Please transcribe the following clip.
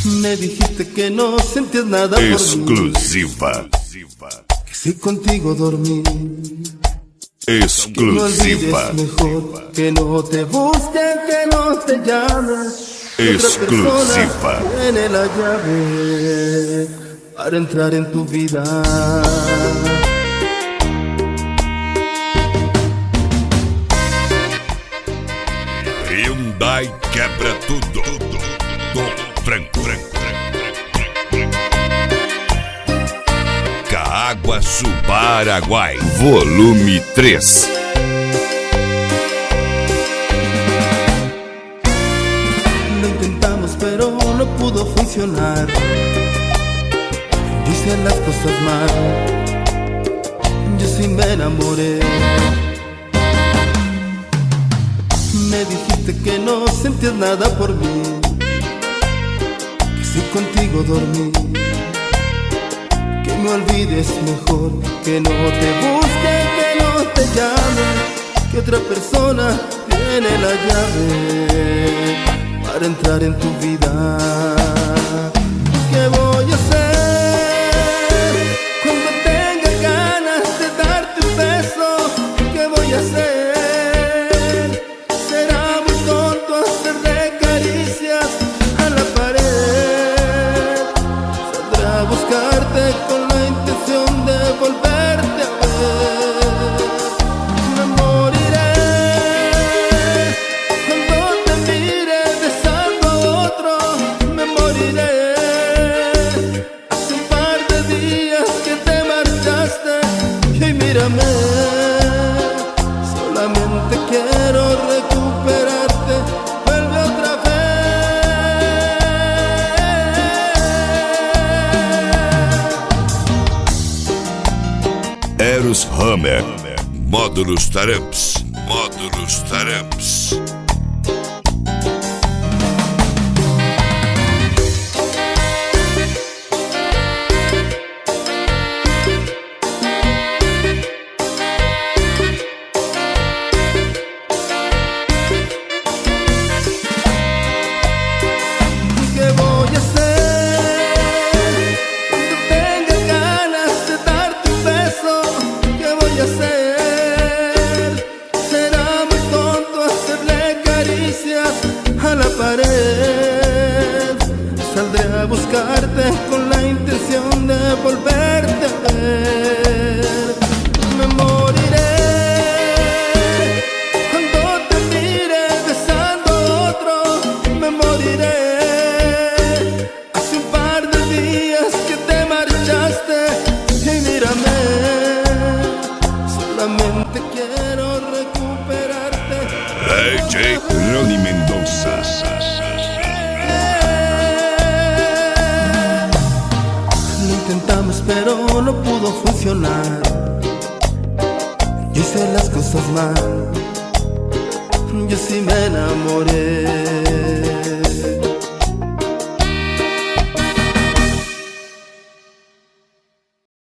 Me dijiste que no sentías nada por mí, Exclusiva. que si contigo dormí, Exclusiva. que no olvides mejor, que no te busque, que no te llame. Exclusiva. Tiene la llave para entrar en tu vida. Hyundai quebra tudo. Do Franco. Caaguaçu, Paraguai. Volume 3. Lo intentamos pero no pudo funcionar. Hice las cosas mal, yo sí me enamoré. Me dijiste que no sentías nada por mí, que si contigo dormí, que me olvides mejor, que no te busque, que no te llame, que otra persona tiene la llave para entrar en tu vida. ¿Qué voy a hacer cuando tenga ganas de darte un beso? ¿Qué voy a hacer? Con la intención de volverte a ver. Me moriré cuando te mire besando a otro. Me moriré. Hace un par de días que te marchaste y mírame. Solamente quiero recuperarte. Vuelve otra vez. Eros Hammer. Módulos Taramps. A la pared, saldré a buscarte con la intención de volverte a ver. Me moriré cuando te mire besando a otro. Me moriré. Hace un par de días que te marchaste y mírame. Solamente quiero recuperarte. DJ Ronnie Mendoza. Lo intentamos pero no pudo funcionar. Yo hice las cosas mal, yo sí me enamoré.